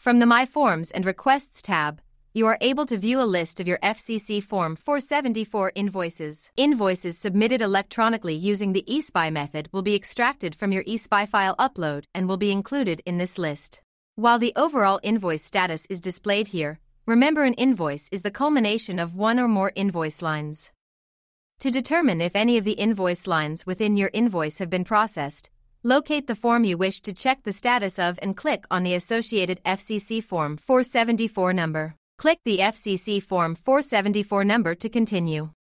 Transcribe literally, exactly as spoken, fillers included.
From the My Forms and Requests tab, you are able to view a list of your F C C Form four seventy-four invoices. Invoices submitted electronically using the eSpy method will be extracted from your eSpy file upload and will be included in this list. While the overall invoice status is displayed here, remember an invoice is the culmination of one or more invoice lines. To determine if any of the invoice lines within your invoice have been processed, locate the form you wish to check the status of and click on the associated F C C Form four seventy-four number. Click the F C C Form four seventy-four number to continue.